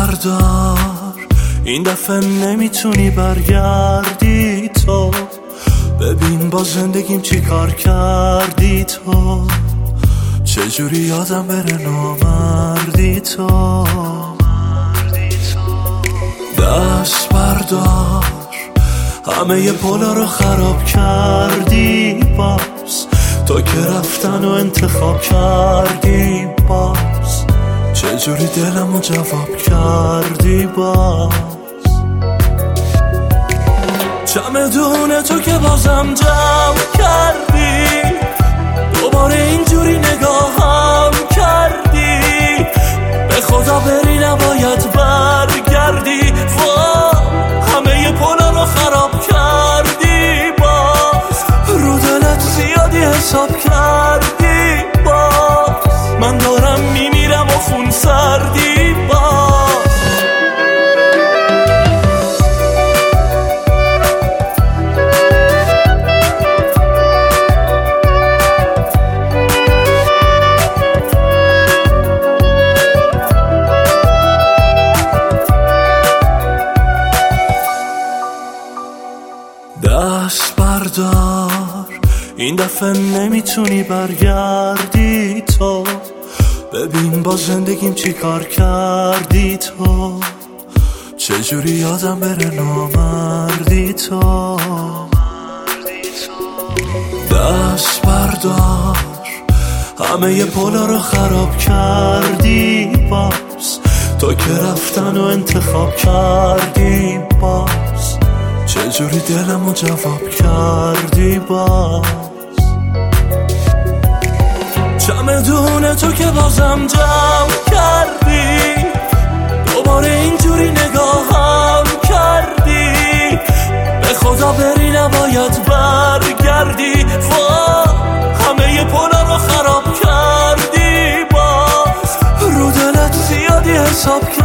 بردار، این دفعه نمیتونی برگردی تو. ببین با زندگیم چی کار کردی تو، چجوری یادم بره نامردی تو. دست بردار، همه ی پولا رو خراب کردی باز، تو که رفتن و انتخاب کردی باز، چجوری دلمو جواب کردی باز. چمدون تو که بازم جمع کردی، دوباره اینجوری نگاهم کردی، به خدا بری نباید برگردی. همه ی پولا رو خراب کردی باز، رو دلت زیادی حساب کردی باز، من دارم میمیرم و خون سردی باز. دست بردار، این دفعه نمیتونی برگردی تو. ببین با زندگیم چی کار کردی تو، چجوری یادم بره نامردی تو. دست بردار، همه ی پولا رو خراب کردی باز، تو که رفتن و انتخاب کردی باز، چجوری دلمو جواب کردی باز. چمدون تو که بازم جمع کردی، دوباره اینجوری نگاهم کردی، به خدا بری نباید برگردی. همه ی پولا رو خراب کردی باز، رو دلت زیادی حساب کردی